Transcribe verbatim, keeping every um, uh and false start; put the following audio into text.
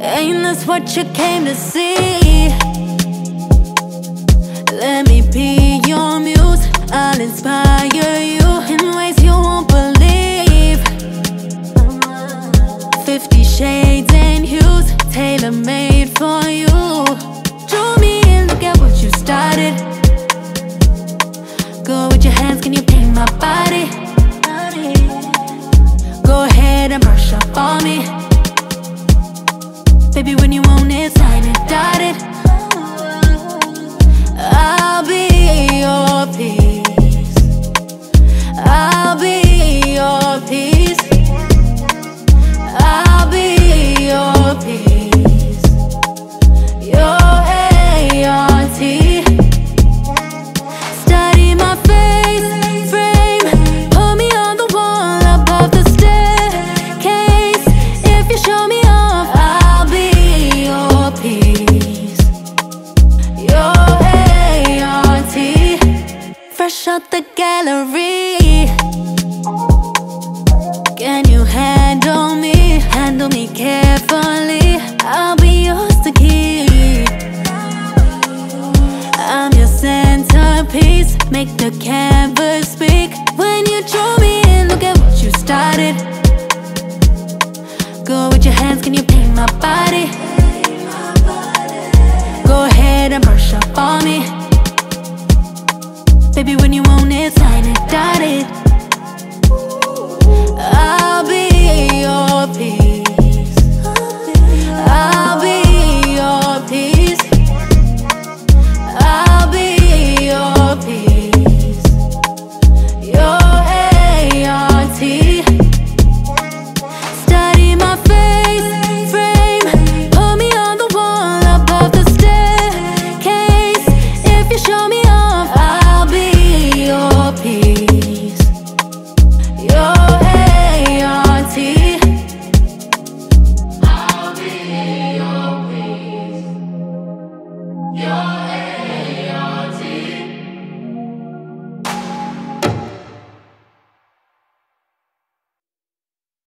Ain't this what you came to see? Let me be your muse. I'll inspire you in ways you won't believe. Fifty shades and hues, tailor-made for you. Draw me in, look at what you started. Go with your hands, can you paint my body? Go ahead and brush up on me. Baby, when you want it, sign it, dotted. I'll be your peace. I'll be your peace. I'll be your peace. Your A R T. Study my face frame, put me on the wall above the staircase. If you show me off, I'll be your peace. Your A R T. Fresh out the gallery. Can you handle me? Handle me carefully. I'll be yours to keep. I'm your centerpiece. Make the canvas speak. When you draw me in, look at what you started. Go with your hands, can you paint my body? Go ahead and brush up on me. Baby, when you want it, sign it, dotted.